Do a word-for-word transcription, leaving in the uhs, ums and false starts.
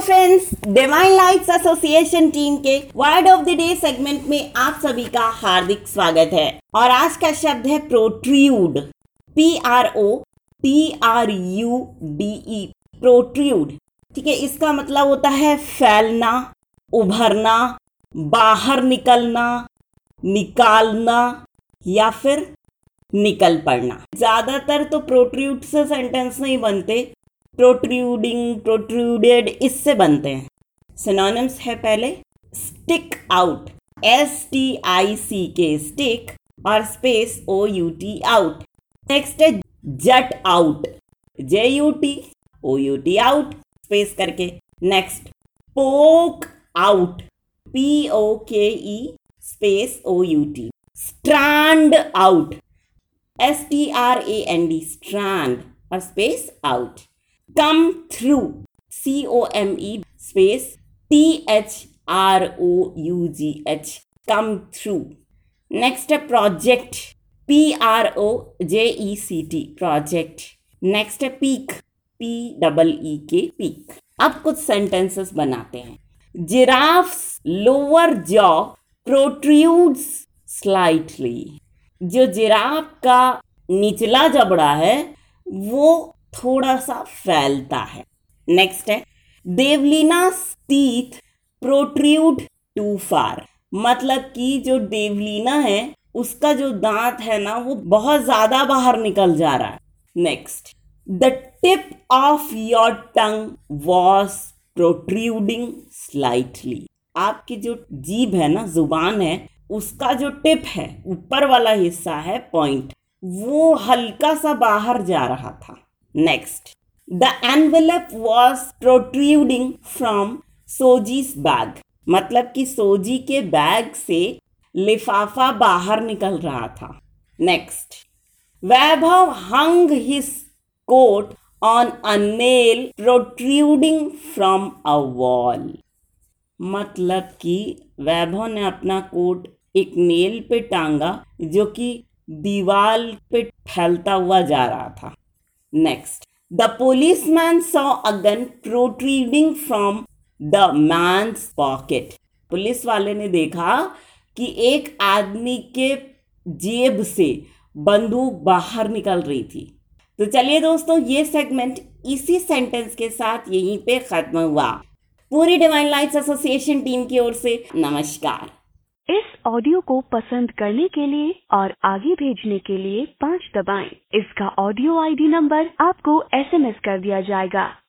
Friends, divine lights association team के word of the day segment में आप सभी का हार्दिक स्वागत है। और आज का शब्द है protrude. P R O T R U D E, protrude. ठीक है, इसका मतलब होता है फैलना, उभरना, बाहर निकलना, निकालना या फिर निकल पड़ना। ज्यादातर तो प्रोट्रूड से सेंटेंस नहीं बनते, प्रोट्रूडिंग, प्रोट्रूडेड इससे बनते हैं। सिनोनिम्स है पहले stick out, S T I C K stick और space O U T out. Next है jut out, J U T O U T out space करके। Next poke out, P O K E space O U T. Strand out, S T R A N D, strand और space out. Come through, C O M E space T H R O U G H, come through. Next है project, P R O J E C T, project. Next है peak, P double E K, peak. अब कुछ sentences बनाते हैं। Giraffe's lower jaw protrudes slightly, जो giraffe का निचला जबड़ा है वो थोड़ा सा फैलता है। नेक्स्ट है देवलीना's teeth protrude too far, मतलब कि जो देवलीना है उसका जो दांत है ना वो बहुत ज्यादा बाहर निकल जा रहा है। Next, the tip of your tongue was protruding slightly, आपकी जो जीभ है ना, जुबान है, उसका जो टिप है, ऊपर वाला हिस्सा है, पॉइंट, वो हल्का सा बाहर जा रहा था। Next, the envelope was protruding from सोजी's बैग, मतलब कि सोजी के बैग से लिफाफा बाहर निकल रहा था। Next, Vaibhav hung his coat on a nail protruding from a wall, मतलब कि वैभव ने अपना कोट एक नेल पे टांगा जो कि दीवार पे फैलता हुआ जा रहा था। Next, the policeman saw a gun protruding from the man's pocket, police वाले ने देखा कि एक आदमी के जेब से बंदूक बाहर निकल रही थी। तो चलिए दोस्तों, ये सेगमेंट इसी सेंटेंस के साथ यहीं पे खत्म हुआ। पूरी डिवाइन लाइट्स एसोसिएशन टीम की ओर से नमस्कार। इस ऑडियो को पसंद करने के लिए और आगे भेजने के लिए पाँच दबाएं। इसका ऑडियो आई डी नंबर आपको एस एम एस कर दिया जाएगा।